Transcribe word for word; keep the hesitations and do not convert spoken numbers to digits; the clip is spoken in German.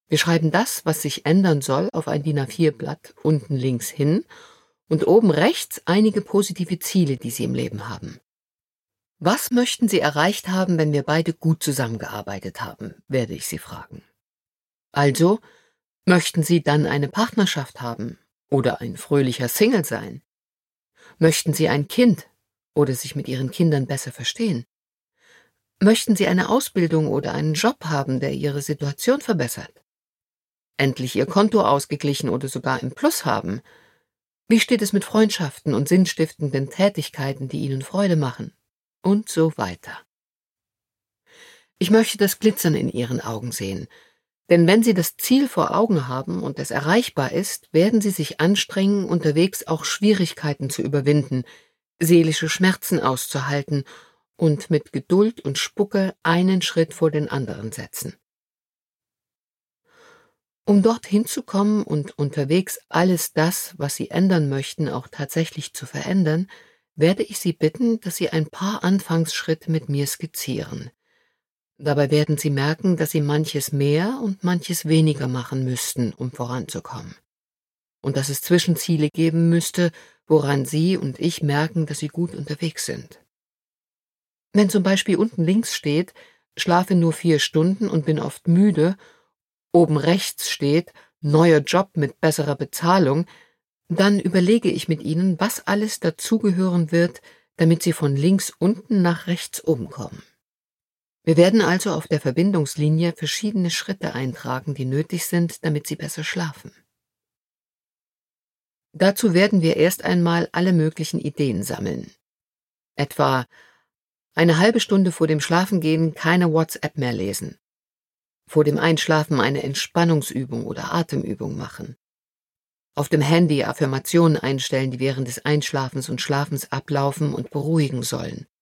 Wir schreiben das, was sich ändern soll, auf ein D I N A vier Blatt unten links hin und oben rechts einige positive Ziele, die Sie im Leben haben. Was möchten Sie erreicht haben, wenn wir beide gut zusammengearbeitet haben, werde ich Sie fragen. Also, möchten Sie dann eine Partnerschaft haben oder ein fröhlicher Single sein? Möchten Sie ein Kind oder sich mit Ihren Kindern besser verstehen? Möchten Sie eine Ausbildung oder einen Job haben, der Ihre Situation verbessert? Endlich Ihr Konto ausgeglichen oder sogar im Plus haben? Wie steht es mit Freundschaften und sinnstiftenden Tätigkeiten, die Ihnen Freude machen? Und so weiter. Ich möchte das Glitzern in Ihren Augen sehen, denn wenn Sie das Ziel vor Augen haben und es erreichbar ist, werden Sie sich anstrengen, unterwegs auch Schwierigkeiten zu überwinden, seelische Schmerzen auszuhalten und mit Geduld und Spucke einen Schritt vor den anderen setzen. Um dorthin zu kommen und unterwegs alles das, was Sie ändern möchten, auch tatsächlich zu verändern, werde ich Sie bitten, dass Sie ein paar Anfangsschritte mit mir skizzieren. Dabei werden Sie merken, dass Sie manches mehr und manches weniger machen müssten, um voranzukommen. Und dass es Zwischenziele geben müsste, woran Sie und ich merken, dass Sie gut unterwegs sind. Wenn zum Beispiel unten links steht, schlafe nur vier Stunden und bin oft müde, oben rechts steht, neuer Job mit besserer Bezahlung, dann überlege ich mit Ihnen, was alles dazugehören wird, damit Sie von links unten nach rechts oben kommen. Wir werden also auf der Verbindungslinie verschiedene Schritte eintragen, die nötig sind, damit Sie besser schlafen. Dazu werden wir erst einmal alle möglichen Ideen sammeln. Etwa eine halbe Stunde vor dem Schlafengehen keine WhatsApp mehr lesen. Vor dem Einschlafen eine Entspannungsübung oder Atemübung machen. Auf dem Handy Affirmationen einstellen, die während des Einschlafens und Schlafens ablaufen und beruhigen sollen.